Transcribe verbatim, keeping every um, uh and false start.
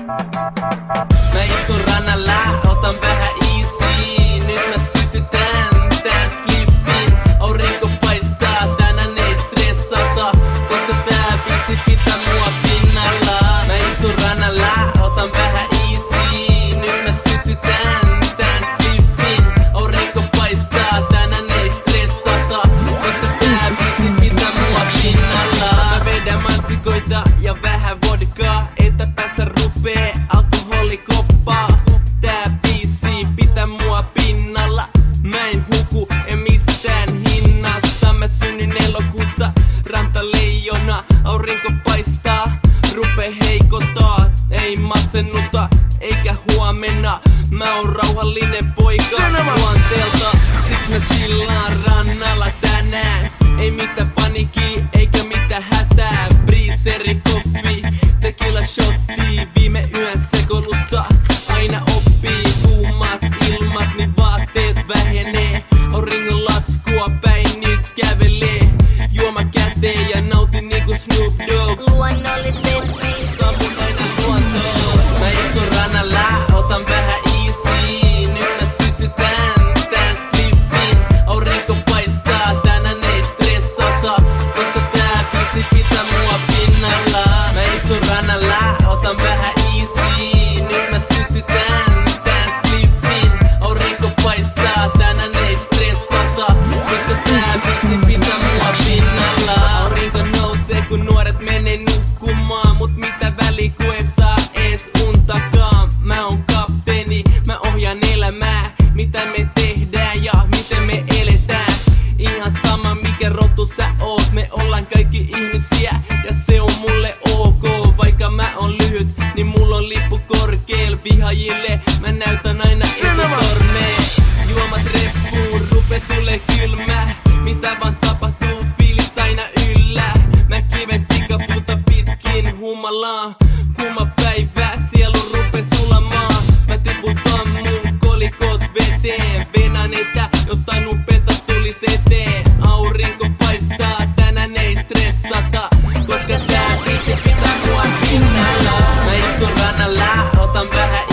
Mä istun rannalla, otan vähän easy. Nyt mä sytytän tän spliffin. Aurinko paistaa, tänään ei stressata, koska tää biisi pitää mua pinnalla. Mä istun rannalla, otan vähän easy. Nyt mä sytytän tän spliffin. Aurinko paistaa, tänään ei stressata, koska tää biisi pitää mua pinnalla. Mä vedän mansikoita ja vähän vodkaa, että päässä rupee alkoholikoppaa. Tää biisi pitää mua pinnalla. Mä en huku, en mistään hinnasta. Mä synnyin elokuussa, rantaleijona. Aurinko paistaa, rupee heikottaa. Ei masennuta, eikä huomenna. Mä oon rauhallinen poika luonteelta, siks mä chillaan rannalla tänään. Ei mitään panikki, eikä mitään hätää. Breezeri, koffi, tequila shotti. Viime yön sekoilusta aina oppii. Kuumat ilmat, niin vaatteet vähenee. Auringon laskua päin nyt kävelee. Juoma käteen ja nautin niinku Snoop Dogg. Luonnollisesti Saavun aina luontoon. Mä istun rannalla, otan vähän easy. Nyt mä sytytän tän spliffin. Aurinko paistaa, tänään ei stressata, koska tää biisi pitää mua pinnalla. Mä istun rannalla, otan vähän easy. Nyt mä sytytän tän spliffin. Aurinko paistaa, tänään ei stressata, koska tää biisi pitää mua pinnalla. Aurinko nousee kun nuoret menee nukkumaan, mut mitä väli kun ei saa ees untakaan. Mä oon kapteeni, mä ohjaan elämää. Mitä me tehdään ja miten me eletään. Ihan sama mikä rotu sä oot, me ollaan kaikki ihmisiä ja se on mulle ok. Vaikka mä oon lyhyt, niin mulla on lippu korkeel. Vihajille mä näytän aina etusormeen. Juomat reppuun, rupe tulee kylmä. Mitä vaan tapahtuu, fiilis aina yllä. Mä kiven tikapuuta pitkin humalaan. Kuuma päivä, sielu rupe sulamaan. Mä tiputan mun kolikot veteen. Venän etä, jotain upeta tulis eteen. Aurinko paistaa, tänään ei stressata, koska tää biisi pitää mua pinnalla. Mä istun rannalla, otan vähän